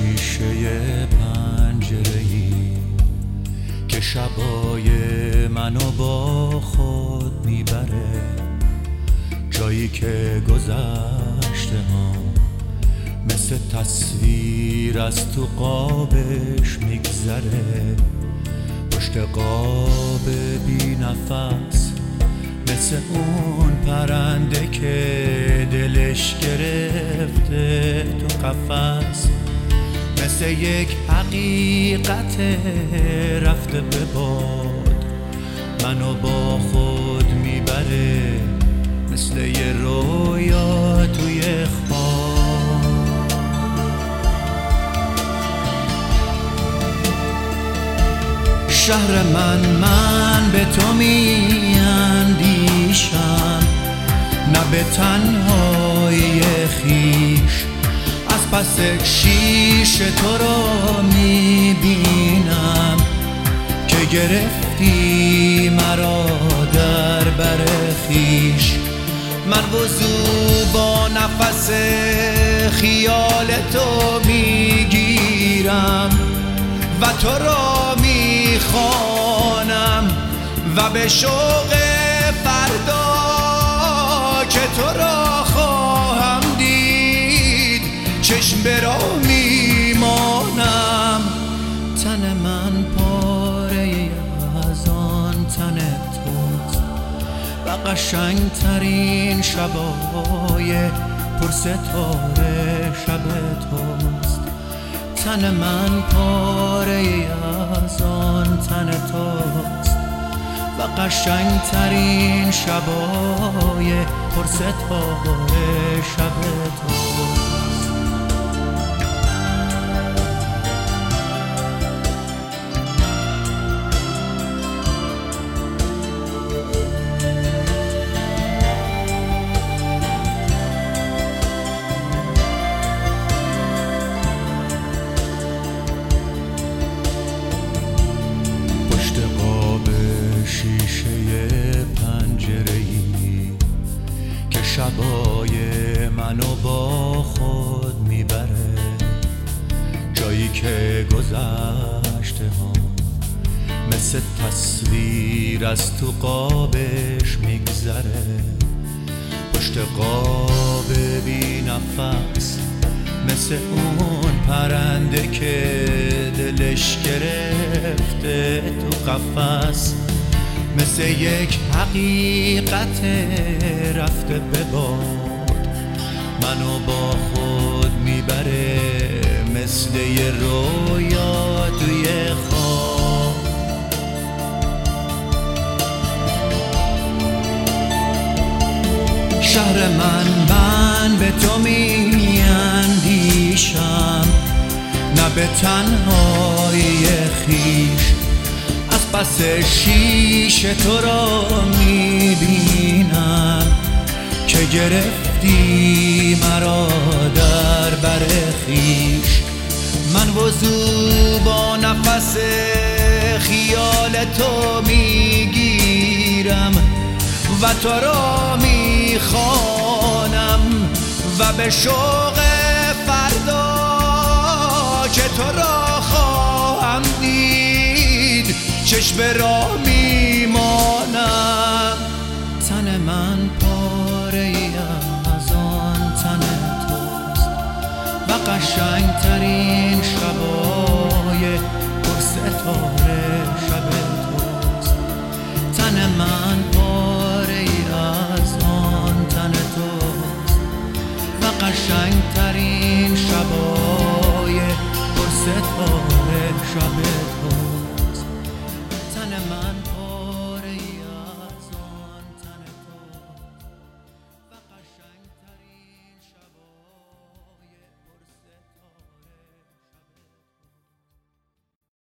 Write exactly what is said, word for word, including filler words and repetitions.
شیشه پنجره‌ای که شبای منو با خود میبره، جایی که گذشته ها مثل تصویر از تو قابش میگذره، پشت قاب بی نفس مثل اون پرنده که دلش گرفته تو قفس، مثل یک حقیقت رفته به باد منو با خود میبره، مثل یه رویا توی خواب. شهر من من به تو میاندیشم، نه به تنهایی خویش، از پس شیشه تو رو میبینم که گرفتی مرا در بر خویش. من وضو با نفس خیال تو میگیرم و تو را میخوانم و به شوق فردا که تو را خواهم دید چشم به راه میمانم. تن من پاره از آن تن توست و قشنگ ترین شبای پرستاره شب توست. تن من پاره از آن تن توست و قشنگ ترین شبای پرستاره شب توست. شیشه پنجره‌ای که شبای منو با خود میبره، جایی که گذشته ها مثل تصویر از تو قابش میگذره، پشت قاب بی نفس مثل اون پرنده که دلش گرفته تو قفس، مثل یک حقیقت رفته به باد منو با خود میبره، مثل یه رویا توی خواب. شهر من من به تو میاندیشم، نه به تنهایی خویش، از پس شیشه تو را میبینم که گرفتی مرا در بر خویش. من وضو با نفس خیال تو میگیرم و تو را میخوانم و به شوق فردا که تو را خواهم دید چشم به راه میمانم.